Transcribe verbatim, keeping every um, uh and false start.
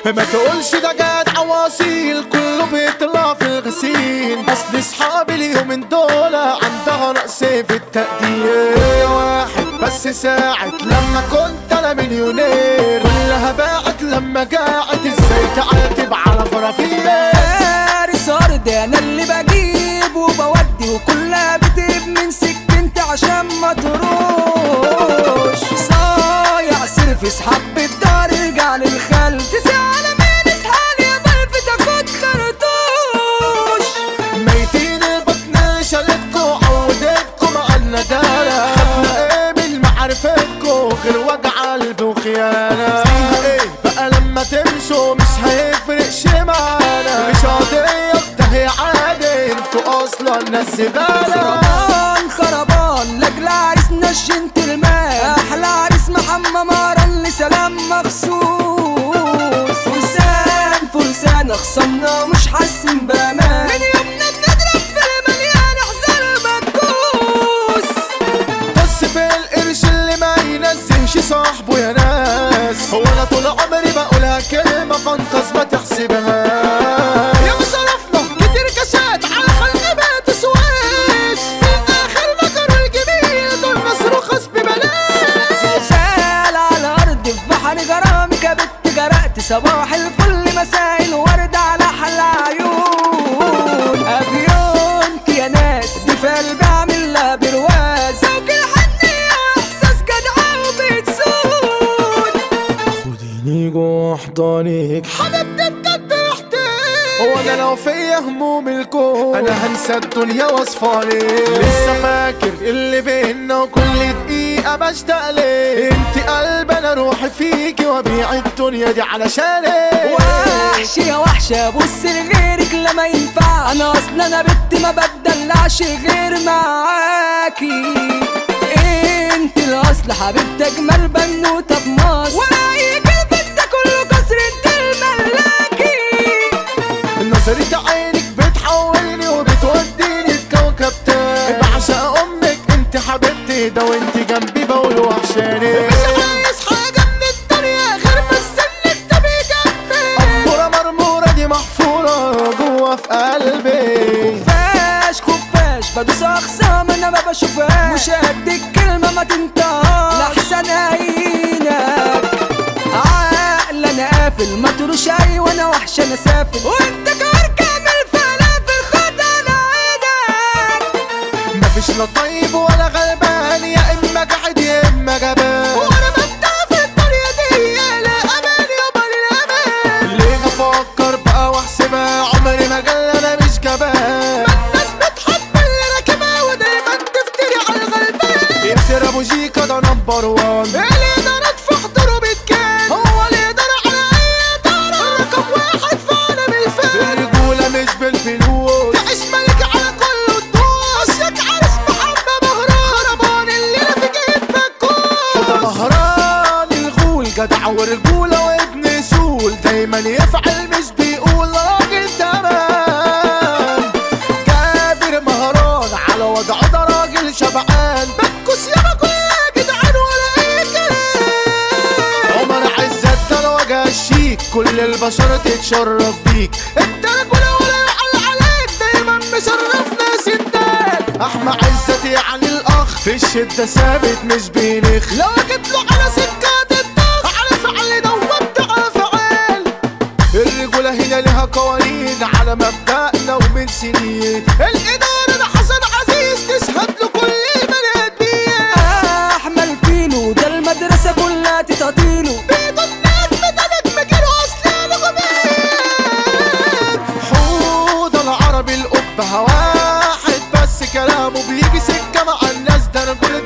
ما تقولش ده جاد عواصيل كله بيطلع في الغسيل. اصل اصحابي اليومين دول عندها نقص في التقدير. واحد بس ساعة لما كنت انا مليونير كلها باعت لما جاعت ازاي تعاتب على فرافير. فارس ارض انا اللي بجيب وبودي وكلها بتجيب من سكنت عشان ما تروش. صايع سيرفيس حب الدار ارجع للخلف تسأل مين اسحال يا بلف تاخد خرطوش. ميتين البطن شالتكو عودتكو مع الندالة. خدنا ايه من معرفتكو غير وجع قلب وخيانة. فيها ايه بقى لما تمشوا مش هيفرق شي معانا. مش قضية ده هي عادي انتوا اصلا ناس زبالة. خربان خربان لاجل عريس نشنت الماء. احلى عريس محمد مهران لسلام مخصوص. فرسان فرسان خصمنا مش حاسين بامان. من يومنا بنضرب في المليان احذر مكوس. بص في القرش اللي ما ينزهش صاحبه يا ناس. هو انا طول عمري بقولها كلمة فانتظ ما تحسبها. يا مصرفنا كتير كاسات على خلق ما تسواش. في الاخر مكروا الجميل دول ناس رخص ببلاش. زلزال على الارض في بحر جرامي كبت جرأت. صباح الفل مساء الورد على احلى عيون. افيونت يا ناس دي في قلبي عامل لها برواز. ذوق الحنية واحساس جدعة وبتسود. خديني جوه احضانك حبيبتي بجد رحتي. هو انا لو فيا هموم الكون انا هنسى الدنيا واصفالي. لسه فاكر اللي بينا وكل دقيقة بشتاق لك. انت قلب انا روحي فيكي وابيع الدنيا دي علشانك. وحش يا وحشة بص لغيرك لما ينفع. انا اصلا انا بنت ما بدلعش غير معاكي. انت الاصل حبيبتي اجمل بنوتة في مصر. ورايك البيت ده كله كسر انت الملاكي. نظرة عينك بتحولني وبتوديني في كوكب تاني. بعشق امك انت حبيبتي ده وانت جنبي بقول وحشاني. مش عايز حاجة من الدنيا غير ما استنك تبقي جنبي. أمورة مرمورة دي محفورة جوا في قلبي. خفاش خفاش بدوس اخصام انا ما بشوفهاش. مش قد الكلمة ما تنطقش لحسن عينك. عقل انا قافل ما تروش اي وانا وحش انا سافل. وانت كار كامل فلافل خد انا عينك. مفيش لا طيب ولا غلبان يا اما قاعد يا اما جبان. وانا ببدأ في الدنيا دي لا امان يابا للامان. ليه افكر بقى واحسبها عمري ما جال انا مش جبان. ما الناس بتحب اللي راكبها ودايما تفتري على الغلبان. يكسر ابو جيكا ده نمبر وان. اللي يقدر ادفع حضره بتكان. هو اللي يقدر على اي دارة. رقم واحد في عالم الفن. الرجولة مش بالفلوس تعيش ملك على كل الدوس. اشك عرس محمد مهران. خربان الليلة في جيب بكون. ده مهران الغول جدع ورجولة وابن سول. دايما يفعل مش بيقول راجل تمام. جابر مهران على وضعه ده راجل شبعان. بكوس يابا كلها جدعان ولا اي كلام. عمر عزت ده الوجه الشيك كل البشر تتشرف بيك. انت رجولة ولا يعلى عليك دايما مشرف ناس الدال. احمد عزت يعني الاخ في الشدة ثابت مش بينخ. لو جيت له على سكات الضغط على فعل دوبت على فعال. الرجولة هنا لها قوانين على مبدأنا ومن سنين. الإدارة ده حسن عزيز تشهد له كل البني ادمين. احمل فيلو ده المدرسة كلها تتعطيله. بيض النجم ده نجم جيله اصلا غبان. حوض العربي القبة واحد بس كلامه بيجي سكة مع الناس ده رجولة